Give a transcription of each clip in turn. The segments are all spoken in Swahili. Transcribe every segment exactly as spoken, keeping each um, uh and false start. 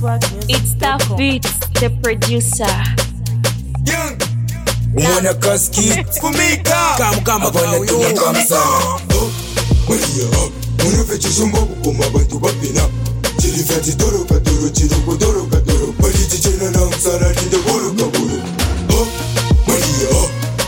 It's Tough Beats, the producer. Young, umwana kaski kumika kama kama abana tunakama sana. Maria, muna fetch zumba kuma bantu bapina. Chili fetch doro kadoro chili kodoro kadoro. Bali chichena na msara dinde bolo kabolo. Oh, Maria,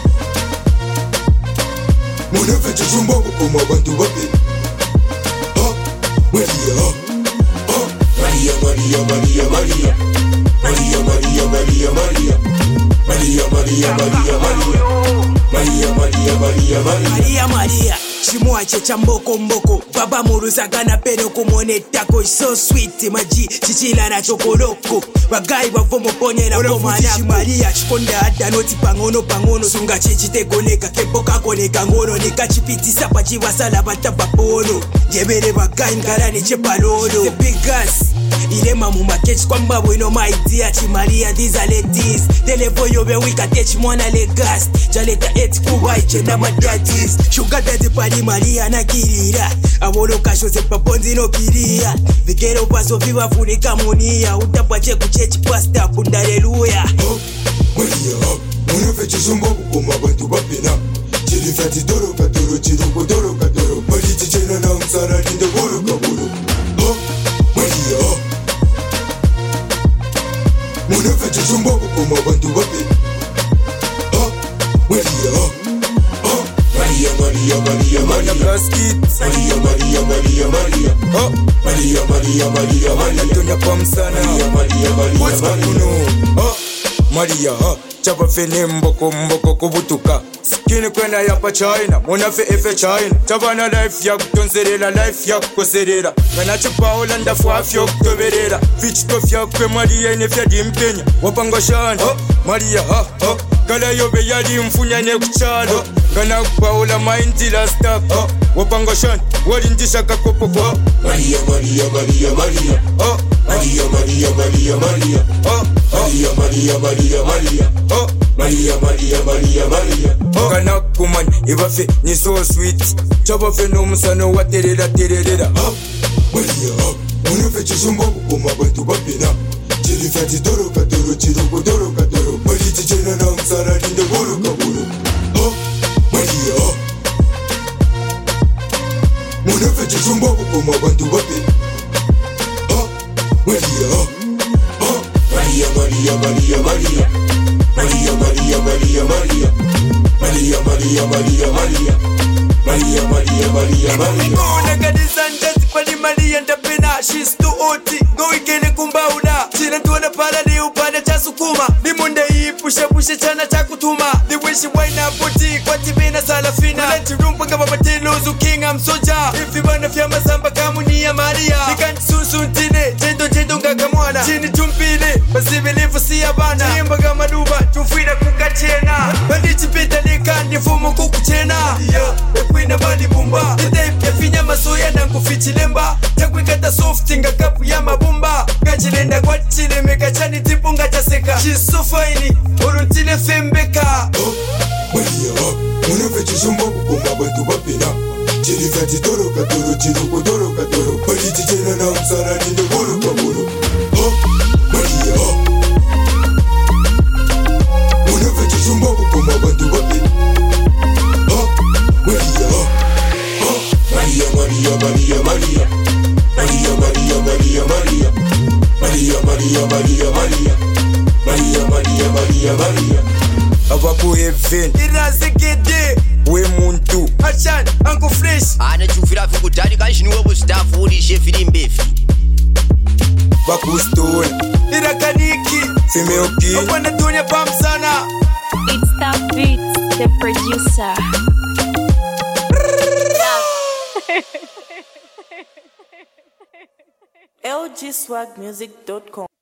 muna fetch zumba kuma bantu bapina. Oh, Maria, oh, Maria, Maria, Maria, Maria, Maria, Maria, Maria, Maria. Maria, Maria, Maria, Maria, Maria, Maria, Maria, Maria, Maria, Maria. Chimwache cha mboko mboko baba muruzagana peno kumonetako so sweet maji chichila na chokoloko bagai bavomo ponye na bomana Maria chikonda ada noti pangono pangono sunga chichitekoneka kepoka koneka ngono nikachipitisa pachi wasala batabapono jebere bagai ngarani chepalodo the big gas ilema mu market kwamba bwino my dear chi Maria these are ladies televo yobe wika teach mwana le gas jaleta eight kubai chenda madadis sugar daddy pali Maria na kirira abolo kasho se paponzi no kiria vikero paso viva funika munia utapache kuchechi pasta kunda haleluya. Oh, Maria, muna fetch zumba kuma bantu bapina. Chili fetch doro kadoro chili kodoro kadoro. Bali chichena na msara dinde bolo kabolo. Oh, Maria, muna fetch zumba kuma bantu bapina. Oh, Maria, oh, Maria, Maria, Maria, Maria, Maria, Maria, Maria, Maria, Oh, Maria, Maria, Maria, Maria, tunya pamsana Maria, Maria, Maria, Maria. Oh, Maria, oh, chapa fene mboko mboko kubutuka skini kwena yapa China mona fe efe China tabana life ya kutonzerera life ya kukoserera kana chupa Holanda fwafyo kutoberera fitch tofya kwe Maria ine fya dimpenya wapanga shana oh, Maria ha oh, kala yobe yali mfunya ne kuchalo kana kupaula mind la stack oh, wapanga shana wali ndisha kakopo oh, Maria, Maria, Maria, Maria, oh, Maria, Maria, Maria, Maria, oh, Maria, Maria, Maria, Maria, oh, Maria, Maria, Maria, Maria. oh, kana kuman ibafe ni so sweet chaba fe no musano waterera terera Oh, Maria, muna fetch zumba kuma bantu bapina. Chili fetch doro kadoro chili kodoro kadoro. Bali chichena na msara dinde bolo kabolo. Oh, Maria, muna fetch zumba kuma bantu bapina. Oh, Maria, oh, Maria, Maria, Maria, Maria, Maria, Maria, Maria, Maria, Maria, Maria, Maria, Maria, Maria, Maria, Maria, Maria. Gonna get this and just pali Maria ndapena she's too hot go igele kumbaula china tuona pala ni upande cha sukuma limunde ipushe pushe chana cha kutuma the way she wine up body kwa tibina salafina let rumpa kama batelo zu king I'm soldier if you wanna fya masamba kamuni ya Maria nikanti sunsuntine jendo jendo ngakamwana chini tumpile basi believe si abana yimba kama duba tufira kukachena bali chipita nikandi fumo kukuchena yeah ekwina bali bumba the yafinya masoya na kufichilemba takwikata soft ngakapu ya mabumba gachilenda kwa chile mekachani tipunga chaseka she's so fine orontile fembeka. Oh, Maria, muna fetch zumba kuma bantu bapina. Chili fetch doro kadoro chili kodoro kadoro. Bali chichena na msara dinde bolo kabolo. Oh, Maria, muna fetch zumba kuma bantu bapina. Oh, Maria, oh, Maria, Maria, Maria, Maria, Maria, Maria, Maria, Maria, Maria, Maria, Maria, Maria, Maria, Maria, Maria, Maria. Abaku heaven irazikete we muntu achan uncle fresh ana chufira fikutani kanjiniwe ku staff uri chef limbefi bakustone irakaniki femeoki opana dunya pamsana. It's Tough Beats, the producer. L G swag music dot com